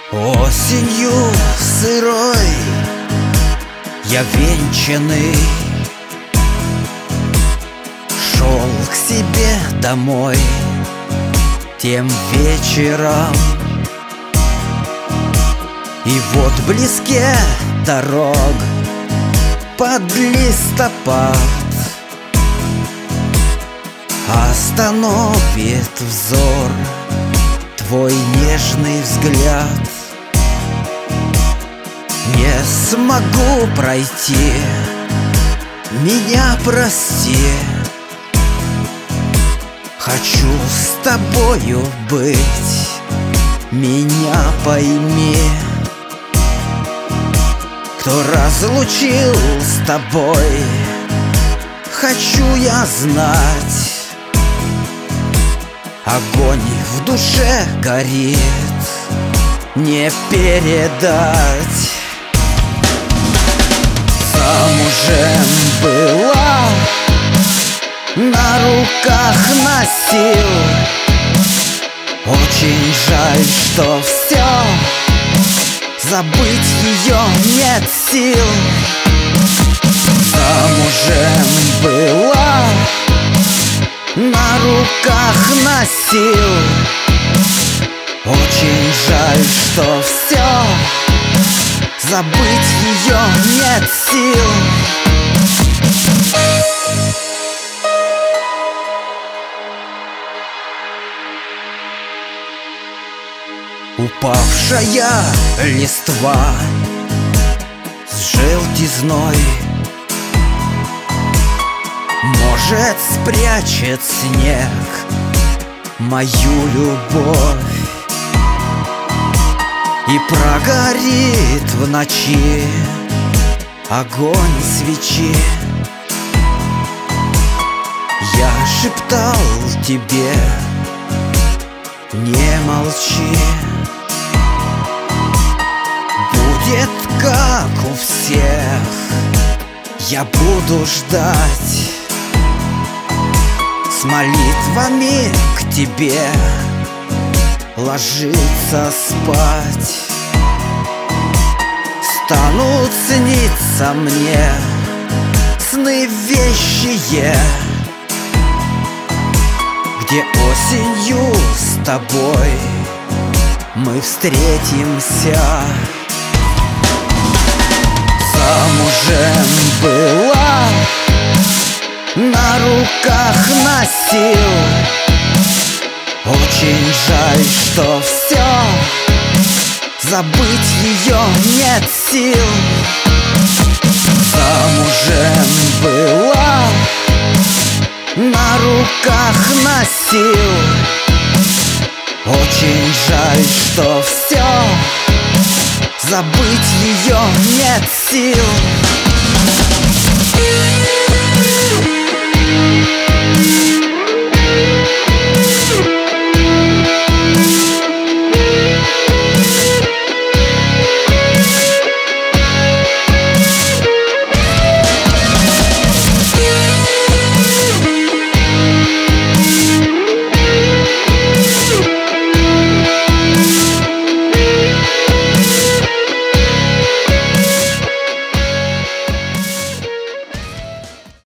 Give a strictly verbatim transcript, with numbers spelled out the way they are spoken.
Осенью сырой я венчанный шел к себе домой тем вечером. И вот близке дорог под листопад остановит взор твой нежный взгляд. Не смогу пройти, меня прости. Хочу с тобою быть, меня пойми. Кто разлучил с тобой, хочу я знать. Огонь в душе горит, не передать. Замужем была, на руках носил. Очень жаль, что все, забыть ее нет сил. Замужем была, на руках носил. Очень жаль, что все, забыть ее нет сил. Упавшая листва с желтизной может спрячет снег мою любовь. И прогорит в ночи огонь свечи. Я шептал тебе, не молчи. Будет как у всех, я буду ждать. С молитвами к тебе ложиться спать. Станут сниться мне сны вещие, где осенью с тобой мы встретимся. Замужем была, на руках носил. Очень жаль, что все, забыть ее нет сил. Замужем была, на руках носил. Очень жаль, что все, забыть ее нет сил.